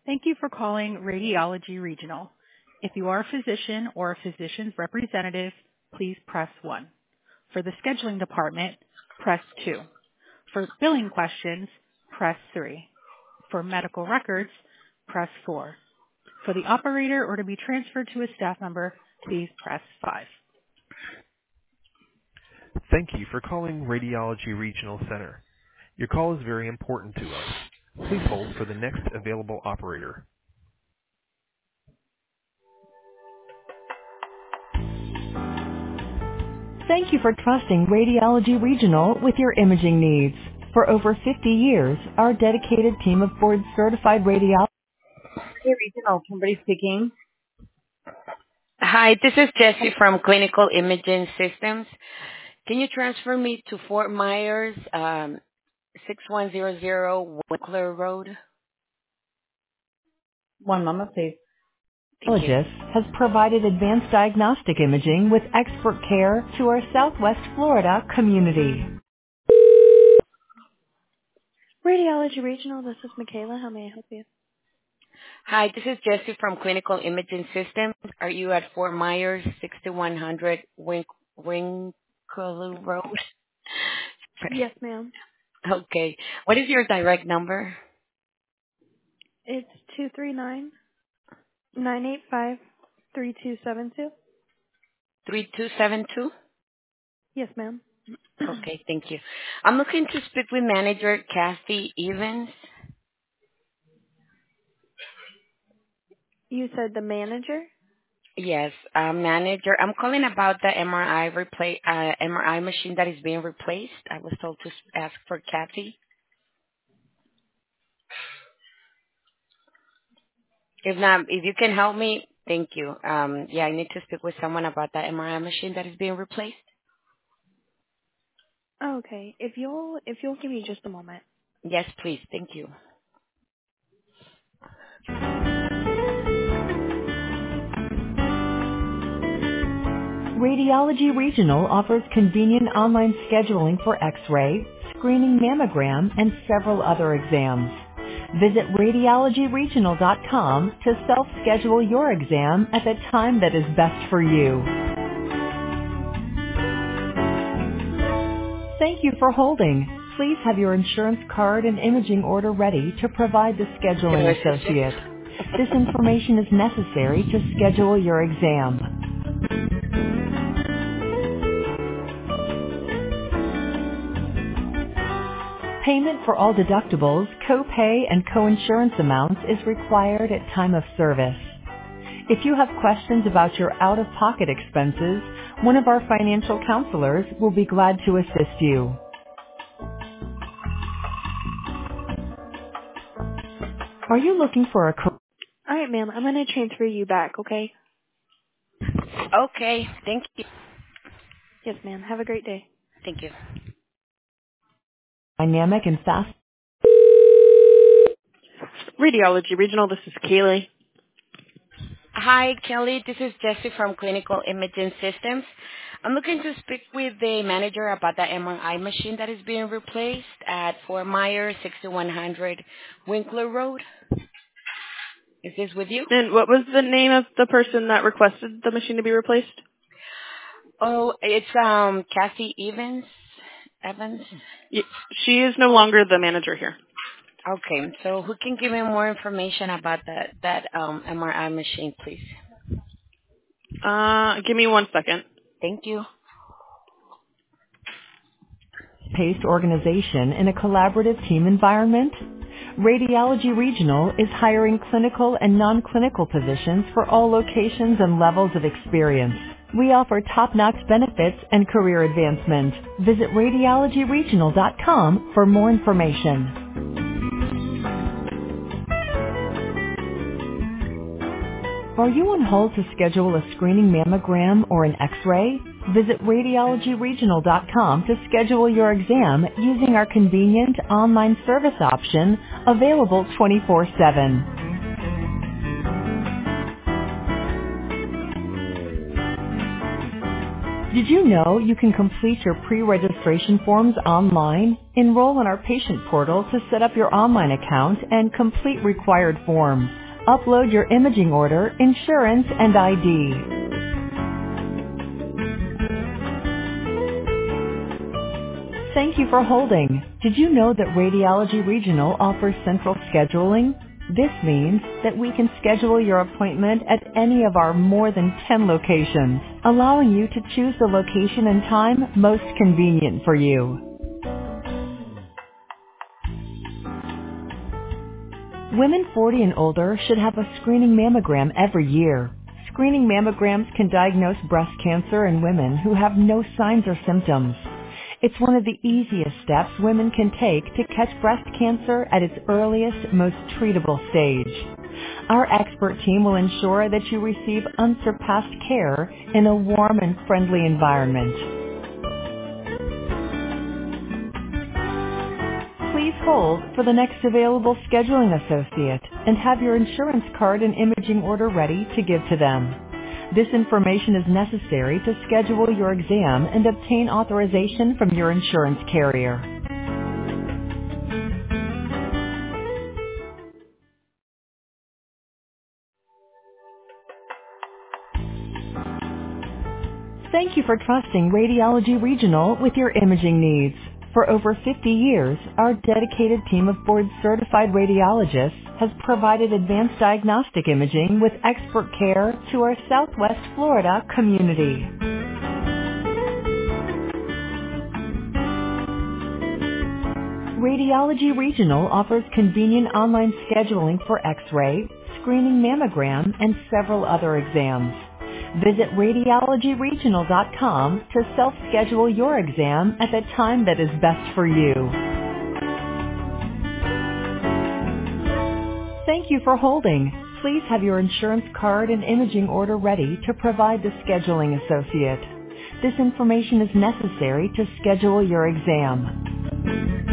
Thank you for calling Radiology Regional. If you are a physician or a physician's representative, please press 1. For the scheduling department, press 2. For billing questions, press 3. For medical records, press 4. For the operator or to be transferred to a staff member, please press 5. Thank you for calling Radiology Regional Center. Your call is very important to us. Please hold for the next available operator. Thank you for trusting Radiology Regional with your imaging needs. For over 50 years, our dedicated team of board-certified radiologists. Hey, Regional, somebody speaking. Hi, this is Jessie from Clinical Imaging Systems. Can you transfer me to Fort Myers, 6100 Winkler Road? One moment, please. Thank you. Radiologist has provided advanced diagnostic imaging with expert care to our Southwest Florida community. Radiology Regional, this is Michaela. How may I help you? Hi, this is Jessie from Clinical Imaging Systems. Are you at Fort Myers, 6100 Winkler Road? Yes, ma'am. Okay. What is your direct number? It's 239-985-3272. 3272? Yes, ma'am. Okay, thank you. I'm looking to speak with manager Kathy Evans. You said the manager? Yes, manager. I'm calling about the MRI machine that is being replaced. I was told to ask for Kathy. If not, if you can help me, thank you. Yeah, I need to speak with someone about that MRI machine that is being replaced. Oh, okay. If you'll give me just a moment. Yes, please. Thank you. Radiology Regional offers convenient online scheduling for X-ray, screening mammogram, and several other exams. Visit radiologyregional.com to self-schedule your exam at the time that is best for you. Thank you for holding. Please have your insurance card and imaging order ready to provide the scheduling associate. This information is necessary to schedule your exam. Payment for all deductibles, co-pay, and co-insurance amounts is required at time of service. If you have questions about your out-of-pocket expenses, one of our financial counselors will be glad to assist you. Are you looking for a All right, ma'am. I'm going to transfer you back, okay? Okay, thank you. Yes, ma'am. Have a great day. Thank you. dynamic and fast? Radiology Regional, this is Kaylee. Hi, Kelly. This is Jessie from Clinical Imaging Systems. I'm looking to speak with the manager about the MRI machine that is being replaced at Fort Myers, 6100 Winkler Road. Is this with you? And what was the name of the person that requested the machine to be replaced? Oh, it's Kathy Evans. She is no longer the manager here. Okay, so who can give me more information about that MRI machine, please? Give me 1 second. Thank you. Paced organization in a collaborative team environment? Radiology Regional is hiring clinical and non-clinical positions for all locations and levels of experience. We offer top-notch benefits and career advancement. Visit radiologyregional.com for more information. Are you on hold to schedule a screening mammogram or an X-ray? Visit radiologyregional.com to schedule your exam using our convenient online service option available 24/7. Did you know you can complete your pre-registration forms online? Enroll in our patient portal to set up your online account and complete required forms. Upload your imaging order, insurance, and ID. Thank you for holding. Did you know that Radiology Regional offers central scheduling? This means that we can schedule your appointment at any of our more than 10 locations, allowing you to choose the location and time most convenient for you. Women 40 and older should have a screening mammogram every year. Screening mammograms can diagnose breast cancer in women who have no signs or symptoms. It's one of the easiest steps women can take to catch breast cancer at its earliest, most treatable stage. Our expert team will ensure that you receive unsurpassed care in a warm and friendly environment. Please hold for the next available scheduling associate and have your insurance card and imaging order ready to give to them. This information is necessary to schedule your exam and obtain authorization from your insurance carrier. Thank you for trusting Radiology Regional with your imaging needs. For over 50 years, our dedicated team of board-certified radiologists has provided advanced diagnostic imaging with expert care to our Southwest Florida community. Radiology Regional offers convenient online scheduling for X-ray, screening mammogram, and several other exams. Visit radiologyregional.com to self-schedule your exam at the time that is best for you. Thank you for holding. Please have your insurance card and imaging order ready to provide the scheduling associate. This information is necessary to schedule your exam.